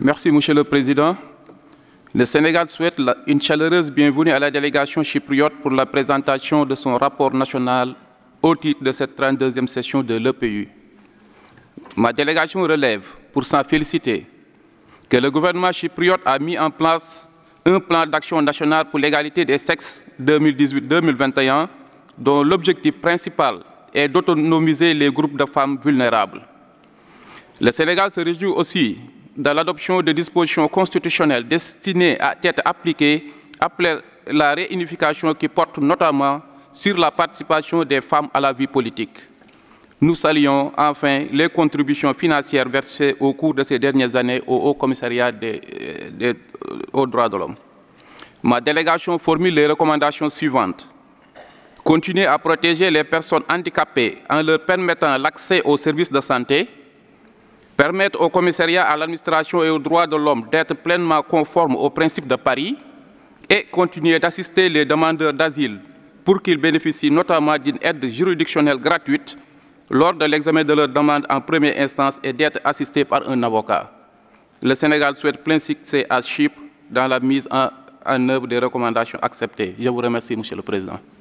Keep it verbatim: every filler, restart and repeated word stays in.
Merci, Monsieur le Président. Le Sénégal souhaite la, une chaleureuse bienvenue à la délégation chypriote pour la présentation de son rapport national au titre de cette trente-deuxième session de l'E P U. Ma délégation relève, pour s'en féliciter, que le gouvernement chypriote a mis en place un plan d'action national pour l'égalité des sexes deux mille dix-huit deux mille vingt et un, dont l'objectif principal est d'autonomiser les groupes de femmes vulnérables. Le Sénégal se réjouit aussi de l'adoption de dispositions constitutionnelles destinées à être appliquées après la réunification qui porte notamment sur la participation des femmes à la vie politique. Nous saluons enfin les contributions financières versées au cours de ces dernières années au Haut Commissariat des, des, aux droits de l'homme. Ma délégation formule les recommandations suivantes. Continuer à protéger les personnes handicapées en leur permettant l'accès aux services de santé, permettre au commissariat, à l'administration et aux droits de l'homme d'être pleinement conformes aux principes de Paris et continuer d'assister les demandeurs d'asile pour qu'ils bénéficient notamment d'une aide juridictionnelle gratuite lors de l'examen de leur demande en première instance et d'être assistés par un avocat. Le Sénégal souhaite plein succès à Chypre dans la mise en, en œuvre des recommandations acceptées. Je vous remercie, Monsieur le Président.